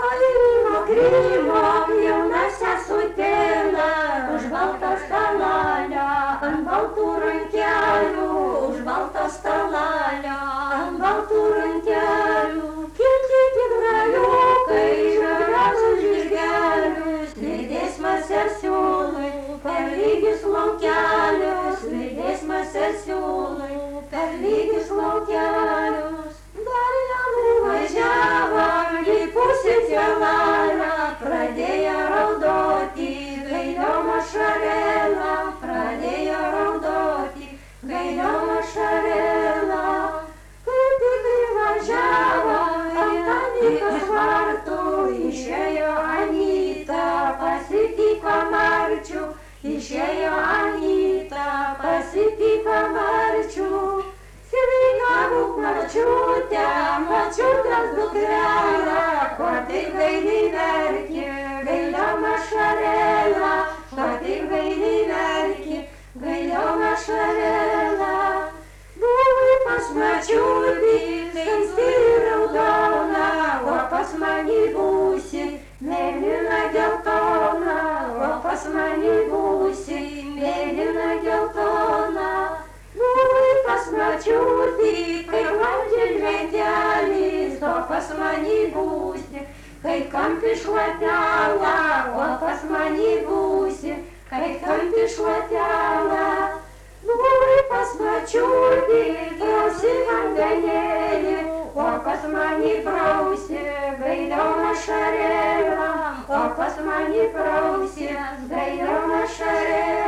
Rimo Krymo, jauna sesutėlė, už baltą stalalę, ant baltų rankelių, už baltą stalalę, ant baltų rankelių. Kilkit graliukai, gražus žirgelius, lydės sesiūlui, per lygius laukelius, lydės sesiūlui, per lygius laukelius. Dar nenuvažiavom į pusę tėvelę, pradėjo raudoti, gailiom ašarėlą, pradėjo raudoti, gailiom ašarėlą. Kai tik įvažiavo ant Anytos vartų, išėjo Anyta, pasitiko Marčių, išėjo Anyta, pasitiko Marčių. Sveika būk Marčiute, Marčiutės dukrelė, ko tik gailiai verki, gailiom ašarėlę, ko tik gailiai verki, gailiom ašarėlę. Buvai pas Marčiutį, skaistį raudona, o pas mane būsi mėlyna geltona, o pas mane būsi mėlyna geltona. Buvai pas Marčiutį, kaip vandens žaidėlis, o pas mane būsi, kaip kampi šluotelė, o pas mane būsi, kaip kampi šluotelė. Buvai pas Marčiutį, prausi vandenėlį, o pas mane prausi, gailiom ašarėlę, o pas mane prausi, gailiom ašarėlę.